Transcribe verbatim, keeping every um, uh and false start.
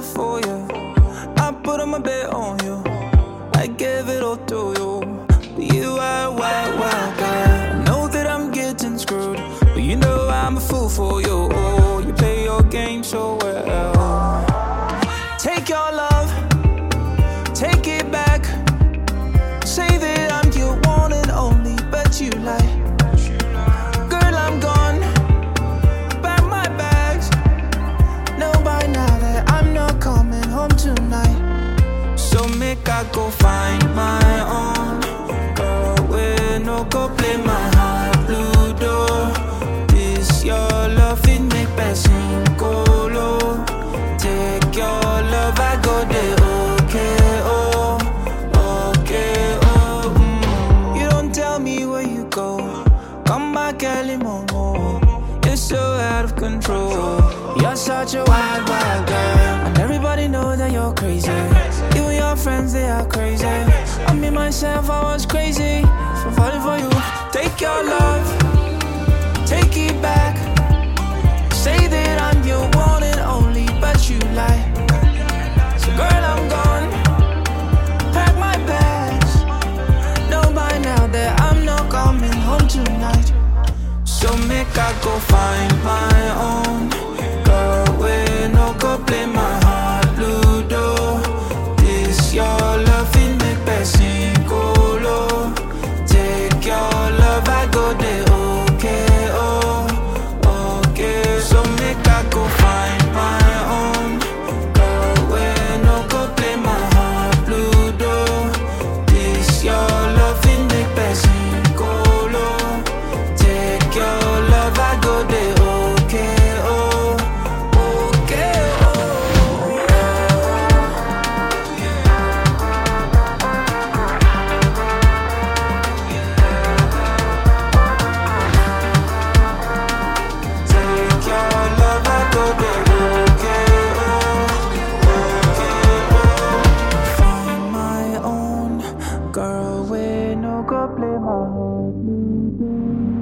love for you. I put on my bet on you. I gave it all to you. But you are a wild, wild girl. I know that I'm getting screwed, but you know I'm a fool for you. Oh, you play your game so well. Take your love, take it back. Say that I'm your one and only, but you lie. Girl, I'm gone. Pack my bags. Know by now that I'm not coming home tonight. So make I go find my own girl. Where no go play my heart blue door. This your love, it make passing go low. Take your love, I go there. Okay, oh, okay, oh. Mm. You don't tell me where you go. Come back early, momo. You're so out of control. You're such a wild, wild girl, and everybody knows that you're crazy. Even your friends, they are crazy. I mean myself, I was crazy for falling for you. Take your love, take it back. Say that I'm your one and only, but you lie. So girl, I'm gone. Pack my bags. Know by now that I'm not coming home tonight. So make I go find my own girl. Where no go play my heart blue door. This your love, it make passing go low. Take your love, I go there. Okay, oh, okay. So make I go find my own girl. Where no go play my heart blue door. This your love, it make passing go low. Take your love, I go there. Okay, oh, okay, oh. Take your love, I go there. Okay, oh, okay, oh. Find my own girl, where no go play my heart blue door.